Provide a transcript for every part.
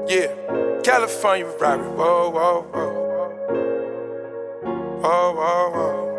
Yeah, California robbery, whoa, whoa, whoa. Whoa, whoa,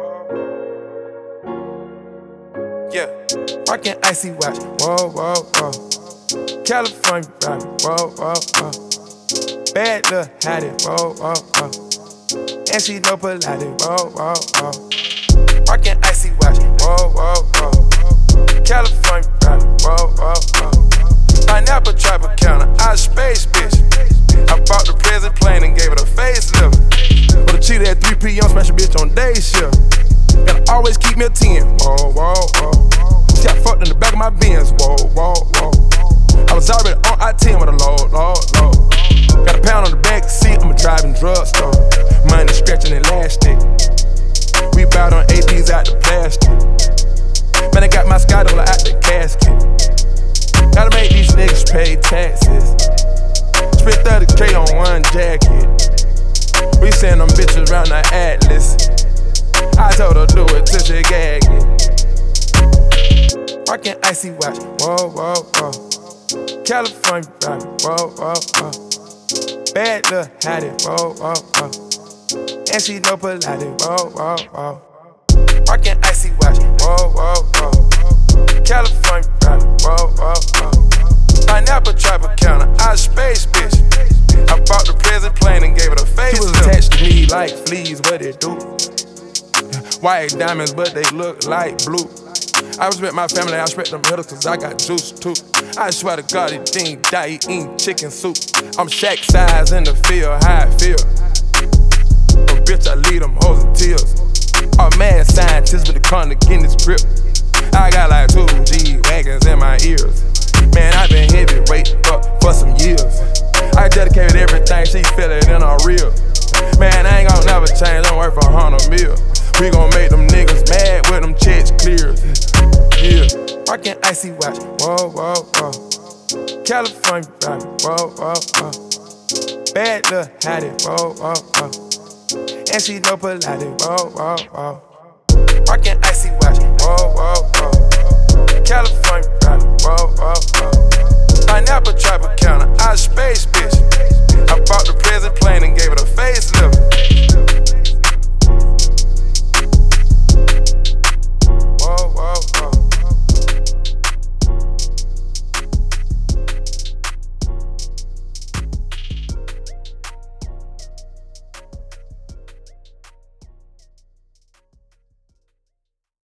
whoa. Yeah, rockin' icy watch, whoa, whoa, whoa. California robbery, whoa, whoa, whoa. Bad little hottie, whoa, whoa, whoa. And she know Pilates, whoa, whoa, whoa. Rockin' icy watch, whoa, whoa, whoa. California robbery, whoa, whoa, whoa. Pineapple Tropicana, out of space, bitch. I bought the present plane and gave it a facelift. But a cheetah at 3 p.m. smash a bitch on day shift. Gotta always keep me a 10, whoa, whoa, whoa. She got fucked in the back of my Benz, whoa, whoa, whoa. I was already on I-10 with a load. Got a pound on the back seat, I'm a driving drugstore. Money stretching elastic. We bout on ADs out the plastic. Man, I got my Skydola out the casket. Gotta make these niggas pay taxes. Spent 30K on one jacket. We send them bitches around the Atlas. I told her do it till she gag it. Rockin' icy watch, whoa, whoa, whoa. California robbery, whoa, whoa, whoa. Bad little hottie, whoa, whoa, whoa. And she know Pilates, whoa, whoa, whoa. Rockin' icy watch, whoa, whoa, whoa. California robbery, whoa, whoa, whoa. Pineapple Tropicana, out of space, bitch. I bought the present plane and gave it a face. She was attached to me like fleas, what it do? White diamonds, but they look like blue. I respect my family, I respect them hitters, cause I got juice too. I swear to God, it didn't die, he eating chicken soup. I'm Shaq size in the field, how I feel. But bitch, I lead them hoes in tears. I'm mad scientist with the con to get this grip. I got like 2 G-Wagons in my ears. Man, I been heavyweight up for some years. I dedicated everything, she feel it in her real. Man, I ain't gon' never change, I'm worth 100 mil. We gon' make them niggas mad with them checks clear. Yeah, rockin' icy watch, whoa, whoa, whoa. California robbery, whoa, whoa, whoa. Bad little hottie, whoa, whoa, whoa. And she know Pilates, whoa, whoa, whoa. Rockin' icy watch, whoa, whoa, whoa.